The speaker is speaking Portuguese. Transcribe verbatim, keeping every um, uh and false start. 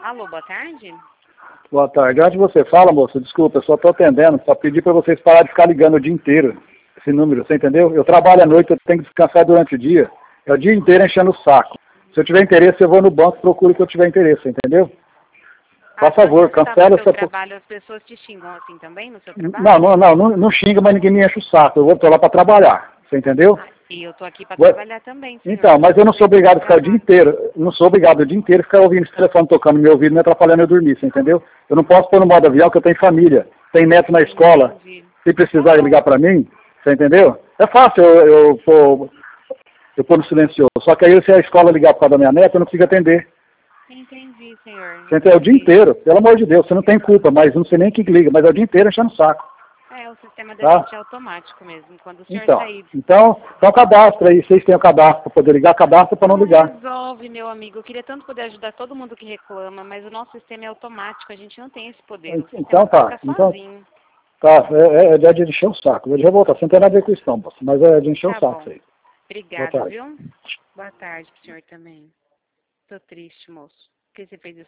Alô, boa tarde? Boa tarde. Antes de você fala, moça, desculpa, eu só estou atendendo, só pedi para vocês parar de ficar ligando o dia inteiro, esse número, você entendeu? Eu trabalho à noite, eu tenho que descansar durante o dia, é o dia inteiro enchendo o saco. Se eu tiver interesse, eu vou no banco e procuro o que eu tiver interesse, entendeu? Por Ah, favor, quando você tá cancela no seu essa... trabalho, as pessoas te xingam assim também no seu trabalho? Não, não, não, não, não xinga, mas ninguém me enche o saco, eu vou tô lá para trabalhar, você entendeu? Ah, e eu tô aqui para Vou- trabalhar também, senhor. Então, mas eu não sou obrigado a ficar o dia Trabalho. inteiro, não sou obrigado o dia inteiro a ficar ouvindo esse telefone tocando no meu ouvido, me atrapalhando eu dormir, você entendeu? Eu não posso pôr no modo avião que eu tenho família, tenho neto na escola, Entendi. se precisar Tá bom. ligar para mim, você entendeu? É fácil eu, eu, pôr, eu pôr no silencioso, só que aí se a escola ligar por causa da minha neta, eu não consigo atender. Entendi, senhor. Você entendeu? É o dia Entendi. inteiro, pelo amor de Deus, você não tem culpa, mas não sei nem quem que liga, mas é o dia inteiro enchendo o saco. É, o sistema da Tá? gente é automático mesmo. Quando o senhor Então, sair... então, então cadastra aí, vocês têm o cadastro para poder ligar, cadastra para não Não ligar. resolve, meu amigo. Eu queria tanto poder ajudar todo mundo que reclama, mas o nosso sistema é automático. A gente não tem esse poder. O sistema Então tá, toca então sozinho. tá, é, é, é de encher o saco. Eu já vou voltar, você não tem nada a ver com isso não, moça, mas é de encher Tá o saco bom. isso aí. Boa Obrigada, tarde. viu? Boa tarde pro senhor também. Tô triste, moço. Por que você fez isso?